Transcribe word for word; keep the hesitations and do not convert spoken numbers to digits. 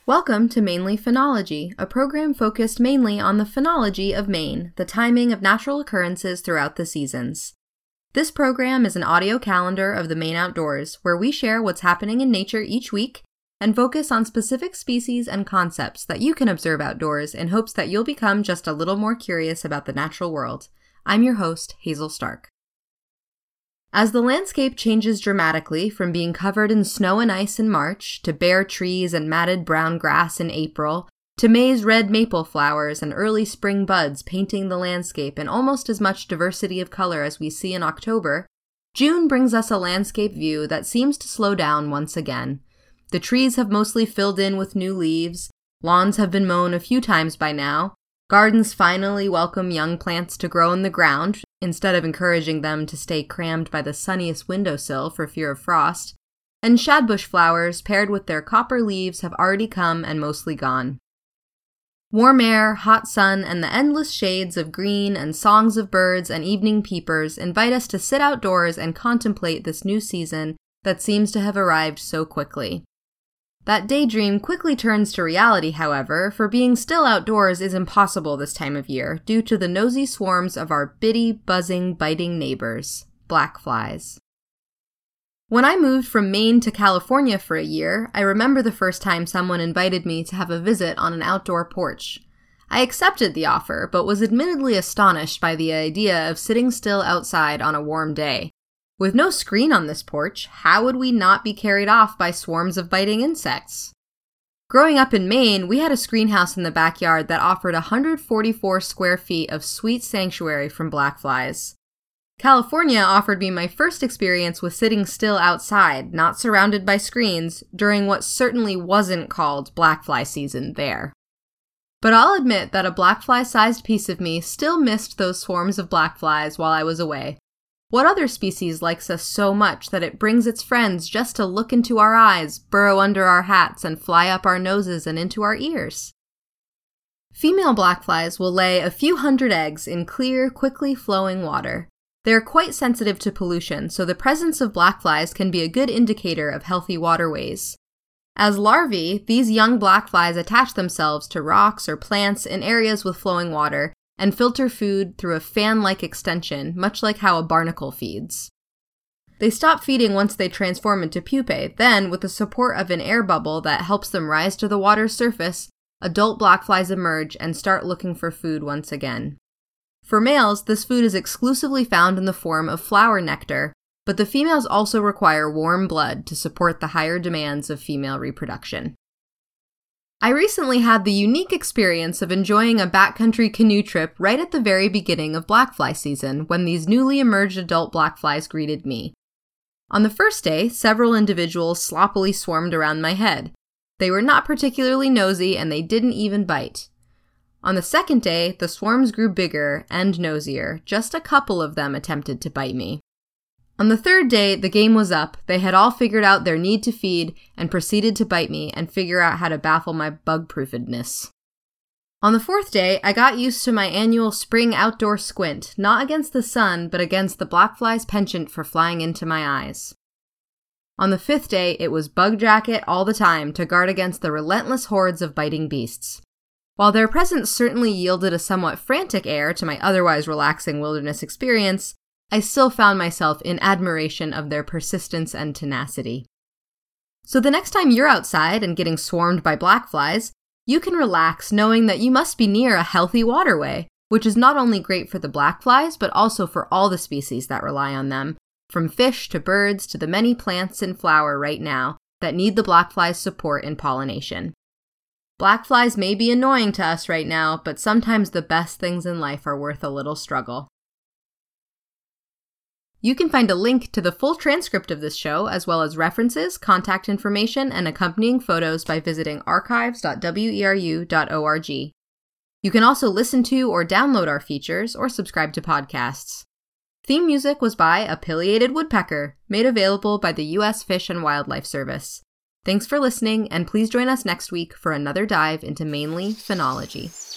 Welcome to Mainly Phenology, a program focused mainly on the phenology of Maine, the timing of natural occurrences throughout the seasons. This program is an audio calendar of the Maine outdoors, where we share what's happening in nature each week and focus on specific species and concepts that you can observe outdoors in hopes that you'll become just a little more curious about the natural world. I'm your host, Hazel Stark. As the landscape changes dramatically from being covered in snow and ice in March, to bare trees and matted brown grass in April, to May's red maple flowers and early spring buds painting the landscape in almost as much diversity of color as we see in October, June brings us a landscape view that seems to slow down once again. The trees have mostly filled in with new leaves, lawns have been mown a few times by now, gardens finally welcome young plants to grow in the ground, instead of encouraging them to stay crammed by the sunniest windowsill for fear of frost, and shadbush flowers paired with their copper leaves have already come and mostly gone. Warm air, hot sun, and the endless shades of green and songs of birds and evening peepers invite us to sit outdoors and contemplate this new season that seems to have arrived so quickly. That daydream quickly turns to reality, however, for being still outdoors is impossible this time of year due to the nosy swarms of our bitty, buzzing, biting neighbors, black flies. When I moved from Maine to California for a year, I remember the first time someone invited me to have a visit on an outdoor porch. I accepted the offer, but was admittedly astonished by the idea of sitting still outside on a warm day. With no screen on this porch, how would we not be carried off by swarms of biting insects? Growing up in Maine, we had a screenhouse in the backyard that offered one hundred forty-four square feet of sweet sanctuary from black flies. California offered me my first experience with sitting still outside, not surrounded by screens, during what certainly wasn't called black fly season there. But I'll admit that a black fly-sized piece of me still missed those swarms of black flies while I was away. What other species likes us so much that it brings its friends just to look into our eyes, burrow under our hats, and fly up our noses and into our ears? Female black flies will lay a few hundred eggs in clear, quickly flowing water. They are quite sensitive to pollution, so the presence of black flies can be a good indicator of healthy waterways. As larvae, these young black flies attach themselves to rocks or plants in areas with flowing water, and filter food through a fan-like extension, much like how a barnacle feeds. They stop feeding once they transform into pupae, then, with the support of an air bubble that helps them rise to the water's surface, adult black flies emerge and start looking for food once again. For males, this food is exclusively found in the form of flower nectar, but the females also require warm blood to support the higher demands of female reproduction. I recently had the unique experience of enjoying a backcountry canoe trip right at the very beginning of black fly season when these newly emerged adult black flies greeted me. On the first day, several individuals sloppily swarmed around my head. They were not particularly nosy and they didn't even bite. On the second day, the swarms grew bigger and nosier. Just a couple of them attempted to bite me. On the third day, the game was up. They had all figured out their need to feed and proceeded to bite me and figure out how to baffle my bug-proofedness. On the fourth day, I got used to my annual spring outdoor squint, not against the sun, but against the black fly's penchant for flying into my eyes. On the fifth day, it was bug jacket all the time to guard against the relentless hordes of biting beasts. While their presence certainly yielded a somewhat frantic air to my otherwise relaxing wilderness experience, I still found myself in admiration of their persistence and tenacity. So the next time you're outside and getting swarmed by black flies, you can relax knowing that you must be near a healthy waterway, which is not only great for the black flies, but also for all the species that rely on them, from fish to birds to the many plants in flower right now that need the black fly's support in pollination. Black flies may be annoying to us right now, but sometimes the best things in life are worth a little struggle. You can find a link to the full transcript of this show, as well as references, contact information, and accompanying photos by visiting archives dot weru dot org. You can also listen to or download our features or subscribe to podcasts. Theme music was by A Pileated Woodpecker, made available by the U S Fish and Wildlife Service. Thanks for listening, and please join us next week for another dive into mainly phenology.